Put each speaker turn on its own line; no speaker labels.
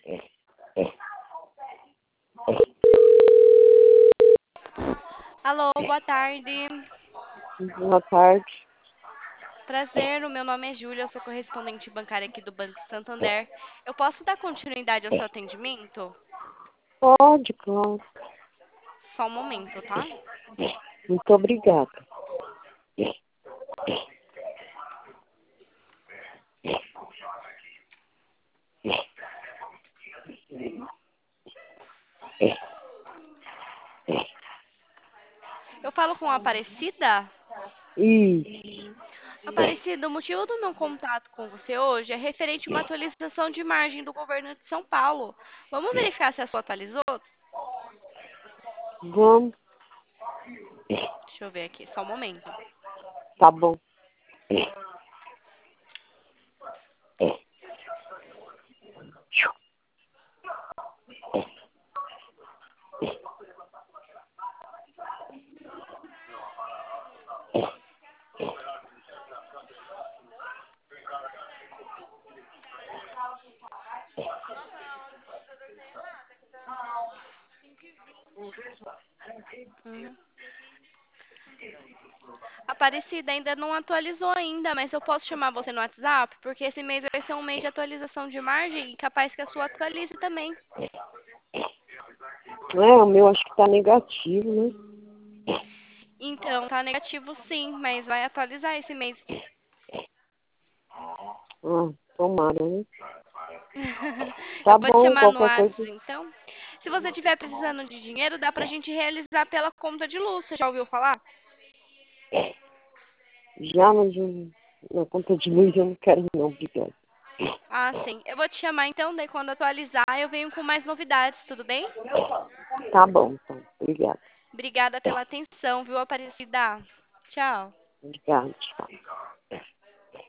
Alô, boa tarde.
Boa tarde.
Prazer, o meu nome é Júlia, eu sou correspondente bancária aqui do Banco Santander. Eu posso dar continuidade ao seu atendimento?
Pode, claro.
Só um momento, tá?
Muito obrigada.
Eu falo com a Aparecida?
E
Aparecida, o motivo do meu contato com você hoje é referente a uma atualização de margem do governo de São Paulo. Vamos verificar se a sua atualizou?
vamos.
Deixa eu ver aqui, só um momento.
Tá bom.
Uhum. Aparecida ainda não atualizou ainda, mas eu posso chamar você no WhatsApp, porque esse mês vai ser um mês de atualização de margem e capaz que a sua atualize também.
O meu acho que tá negativo, né?
Então, tá negativo sim, mas vai atualizar esse mês.
Tomara, né?
Eu
Tá
vou te
bom,
chamar no
qualquer
WhatsApp,
coisa.
então. Se você estiver precisando de dinheiro, dá pra gente realizar pela conta de luz. Você já ouviu falar?
Já, mas na conta de luz eu não quero não, obrigada.
Ah, sim. Eu vou te chamar então, daí quando atualizar eu venho com mais novidades, tudo bem?
Tá bom, então. Obrigada.
Obrigada pela atenção, viu, Aparecida? Tchau.
Obrigada. Tchau.